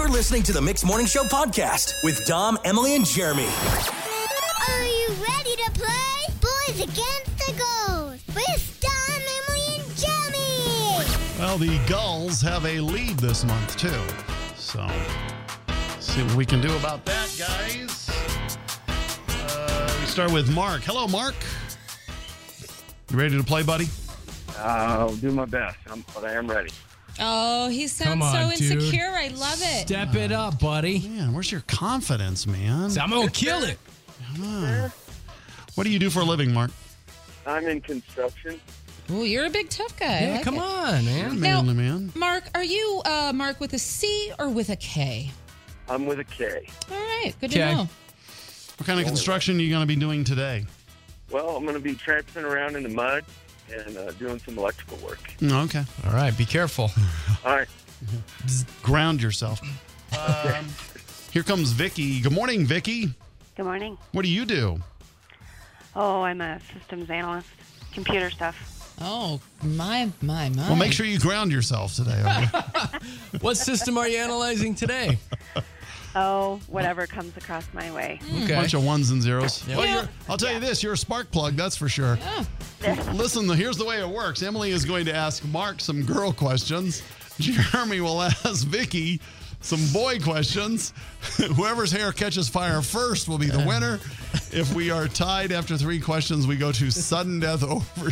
You're listening to the Mixed Morning Show podcast with Dom, Emily, and Jeremy. Are you ready to play? Boys Against the Gulls with Dom, Emily, and Jeremy. Well, the Gulls have a lead this month, too. So, see what we can do about that, guys. We start with Mark. Hello, Mark. You ready to play, buddy? I'll do my best, but I am ready. Oh, he sounds Come on, so insecure. dude. I love it. Step it up, buddy. Man, where's your confidence, man? I'm going to kill it. What do you do for a living, Mark? I'm in construction. Ooh, you're a big tough guy. I Yeah, like come it. on, man. Now- Manly man. Mark, are you Mark with a C or with a K? I'm with a K. All right, good Okay. to know. What kind of construction are you going to be doing today? Well, I'm going to be traipsing around in the mud and doing some electrical work. Okay. All right, be careful. All right. Ground yourself. Here comes Vicky. Good morning, Vicky. Good morning. What do you do? Oh, I'm a systems analyst, computer stuff. Oh, my. Well, make sure you ground yourself today. What system are you analyzing today? Oh, whatever comes across my way. Okay. Bunch of ones and zeros. Yeah. Well, I'll tell you this, you're a spark plug, that's for sure. Listen, here's the way it works. Emily is going to ask Mark some girl questions. Jeremy will ask Vicky some boy questions. Whoever's hair catches fire first will be the winner. If we are tied after 3 questions, we go to sudden death over.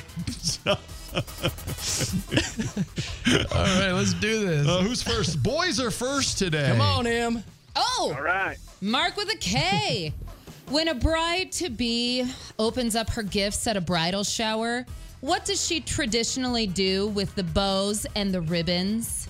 All right, let's do this. Who's first? Boys are first today. Come on, Em. Oh, All right. Mark with a K. When a bride-to-be opens up her gifts at a bridal shower, what does she traditionally do with the bows and the ribbons?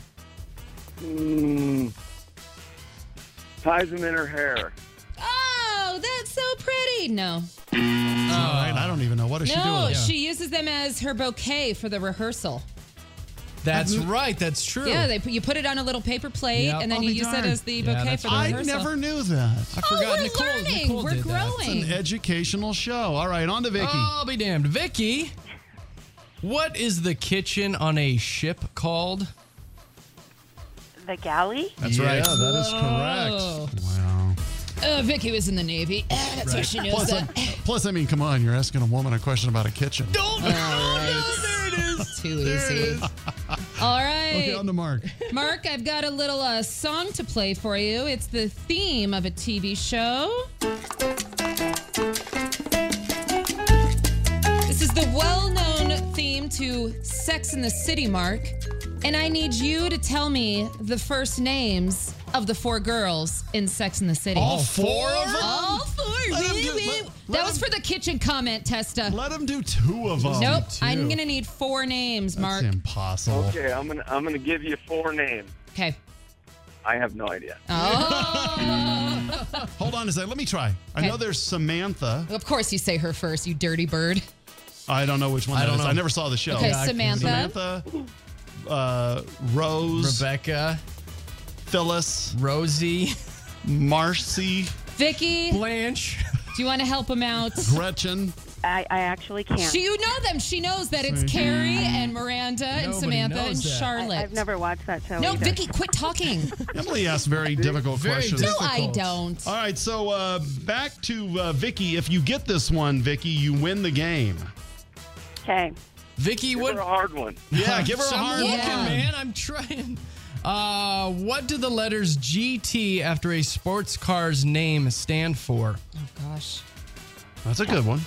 Ties them in her hair. Oh, that's so pretty. No. All right, I don't even know. What does she do No, with it? she uses them as her bouquet for the rehearsal. That's right. That's true. Yeah, you put it on a little paper plate, Yep. and then I'll you be use it darned. as the Yeah, bouquet that's for the I rehearsal. never knew that. I forgot we're Nicole. learning. Nicole We're did that. growing. An educational show. All right, on to Vicky. Oh, I'll be damned. Vicky, what is the kitchen on a ship called? The galley? That's right. Yeah, that is correct. Wow. Vicky was in the Navy. That's why she knows Plus, that. plus, I mean, come on, you're asking a woman a question about a kitchen. Don't. All right. There it is. Too easy. All right. Okay, on to Mark. Mark, I've got a little song to play for you. It's the theme of a TV show. This is the well-known theme to Sex and the City, Mark. And I need you to tell me the first names of the 4 girls in Sex and the City. All 4 of them? All 4. Let him do- let That was him- for the kitchen comment, Testa. Let him do 2 of them. Nope. I'm going to need 4 names, Mark. That's impossible. Okay, I'm gonna give you 4 names. Okay. I have no idea. Oh. Hold on a second. Let me try. I Okay. know there's Samantha. Of course you say her first, you dirty bird. I don't know which one I that don't is. know. I never saw the show. Okay, Yeah, I can- Samantha. Rose, Rebecca, Phyllis, Rosie, Marcy, Vicky, do Blanche. you want to help him out? Gretchen. I actually can't. You know them. She knows that it's Carrie and Miranda and Nobody Samantha and knows that. Charlotte. I've never watched that show No, either. Vicky, quit talking. Emily asked very difficult Very questions. No, I Difficult. don't. All right, so back to Vicky. If you get this one, Vicky, you win the game. Okay. Vicky, Give what? her a hard one. Yeah, give her a I'm hard looking, Yeah. man. I'm trying. What do the letters GT after a sports car's name stand for? Oh, gosh. That's a good one.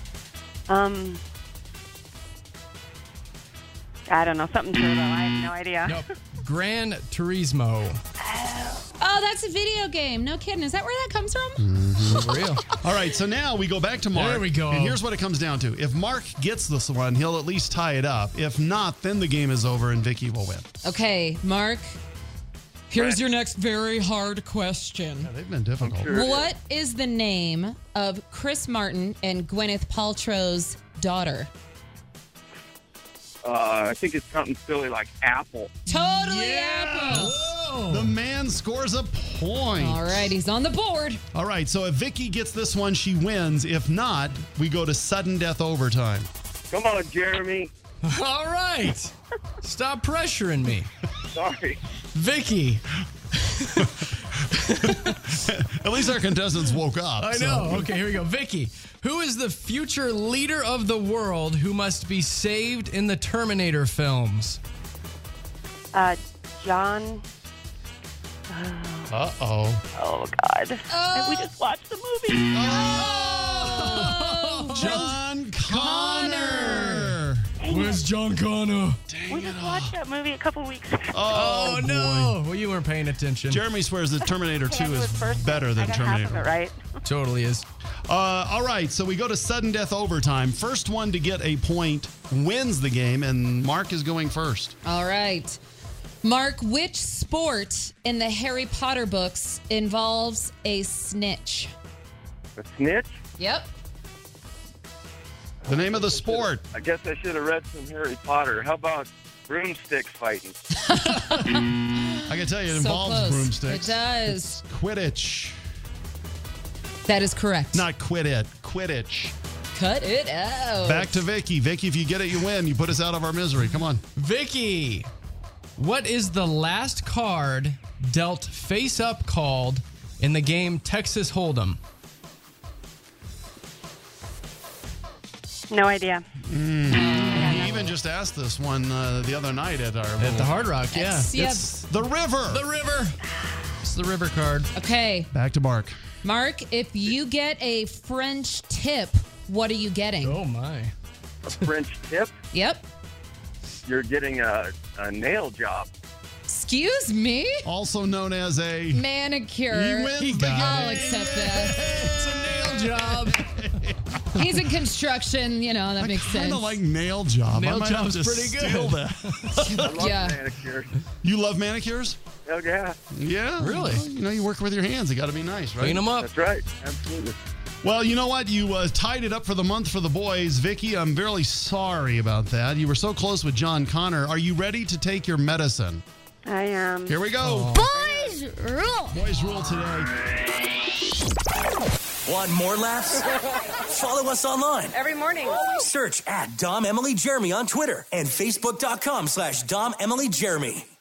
I don't know. Something turbo. I have no idea. Nope. Gran Turismo. Oh, that's a video game. No kidding. Is that where that comes from? For real. All right, so now we go back to Mark. There we go. And here's what it comes down to. If Mark gets this one, he'll at least tie it up. If not, then the game is over and Vicky will win. Okay, Mark. Here's your next very hard question. Yeah, they've been difficult. Sure. What is the name of Chris Martin and Gwyneth Paltrow's daughter? I think it's something silly like Apple. Totally Apple. The man scores a point. All right, he's on the board. All right, so if Vicky gets this one, she wins. If not, we go to sudden death overtime. Come on, Jeremy. All right. Stop pressuring me. Sorry. Vicky, At least our contestants woke up. I know. Okay, here we go. Vicky, who is the future leader of the world who must be saved in the Terminator films? John. Uh-oh. Oh, God. We just watched the movie. John Connor. Where's John Connor? We just watched that movie a couple weeks ago. Oh, no. Well, you weren't paying attention. Jeremy swears that Terminator 2 is First better than I got Terminator. half of it right. Totally is. All right, so we go to sudden death overtime. First one to get a point wins the game, and Mark is going first. All right. Mark, which sport in the Harry Potter books involves a snitch? A snitch? Yep. The name of the sport. I guess I should have read some Harry Potter. How about broomstick fighting? I can tell you it So involves close. broomsticks. It does. Quidditch. That is correct. Not quit it. Quidditch. Cut it out. Back to Vicky. Vicky, if you get it, you win. You put us out of our misery. Come on. Vicky, what is the last card dealt face up called in the game Texas Hold'em? No idea. We even just asked this one the other night at our At the Hard Rock, yeah. Yep. It's the river. The river. It's the river card. Okay. Back to Mark. Mark, if you get a French tip, what are you getting? Oh, my. A French tip? Yep. You're getting a nail job. Excuse me? Also known as a Manicure. He wins the game. I'll accept that. It's a nail job. He's in construction, that makes sense. kind of like nail job. Nail I might have job's to pretty good. steal that. I love Yeah. manicures. You love manicures? Oh, yeah. Yeah. Really? Well, you work with your hands. They got to be nice, right? Clean them up. That's right. Absolutely. Well, you know what? You tied it up for the month for the boys. Vicky, I'm very sorry about that. You were so close with John Connor. Are you ready to take your medicine? I am. Here we go. Boys rule. Boys rule today. Want more laughs? Follow us online. Every morning. Search at Dom Emily Jeremy on Twitter and Facebook.com/Dom Emily Jeremy.